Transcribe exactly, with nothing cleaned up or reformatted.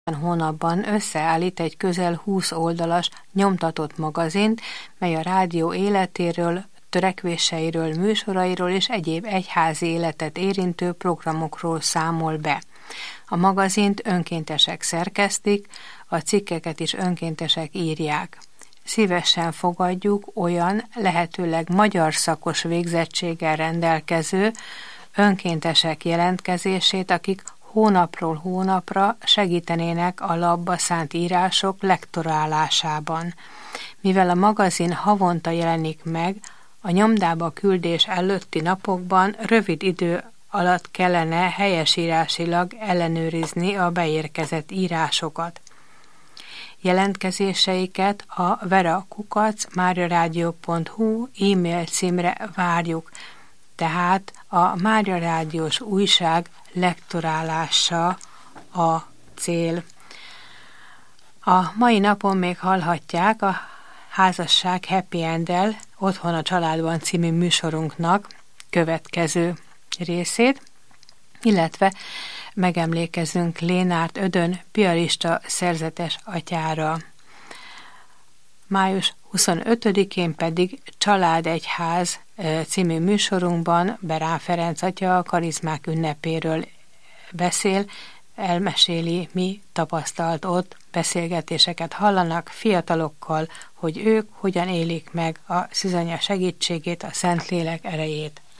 hónapban összeállít egy közel húsz oldalas nyomtatott magazint, mely a rádió életéről, törekvéseiről, műsorairól és egyéb egyházi életet érintő programokról számol be. A magazint önkéntesek szerkesztik, a cikkeket is önkéntesek írják. Szívesen fogadjuk olyan, lehetőleg magyar szakos végzettséggel rendelkező önkéntesek jelentkezését, akik hónapról hónapra segítenének a labba szánt írások lektorálásában. Mivel a magazin havonta jelenik meg, a nyomdába küldés előtti napokban rövid idő alatt kellene helyesírásilag ellenőrizni a beérkezett írásokat. Jelentkezéseiket a vera kukac mariaradio pont hu e-mail címre várjuk, tehát a Mária Rádiós újság lektorálása a cél. A mai napon még hallhatják a Házasság Happy End-el Otthon a családban című műsorunknak következő részét, illetve megemlékezünk Lénárt Ödön piarista szerzetes atyára. május huszonötödikén pedig Családegyház című műsorunkban Berán Ferenc atya a karizmák ünnepéről beszél, elmeséli, mi tapasztalt ott, beszélgetéseket hallanak fiatalokkal, hogy ők hogyan élik meg a szűzanya segítségét, a Szentlélek erejét.